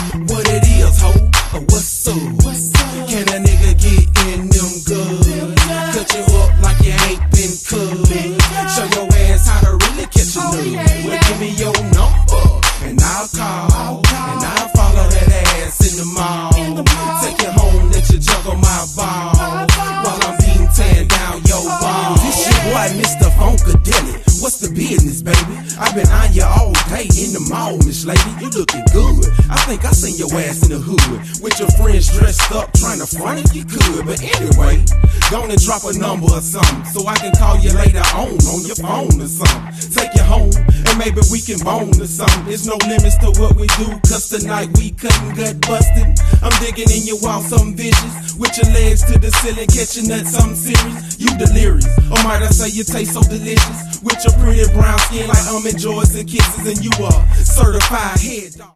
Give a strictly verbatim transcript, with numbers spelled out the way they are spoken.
What it is, ho? Or what's up? Can a nigga get in them good? Cut you up like you ain't been cut. Show your ass how to really catch a nut. Well, give me your number and I'll call, and I'll follow that ass in the mall. Take you home, let you juggle my ball while I'm being tan down your ball. This your boy, Mister Funkadelic. What's the business, baby? I've been on you all day in the mall, Miss Lady. You looking good. I think I seen your ass in the hood with your friends dressed up, trying to front if you could. But anyway, gonna drop a number or something so I can call you later on on your phone or something. Take you home and maybe we can bone or something. There's no limits to what we do, cause tonight we cutting gut busting. I'm digging in your wall, something vicious, with your legs to the ceiling, catching nuts, something serious. You delirious, or might I say you taste so delicious, with your pretty brown skin like almond joys and kisses, and you a certified head dog.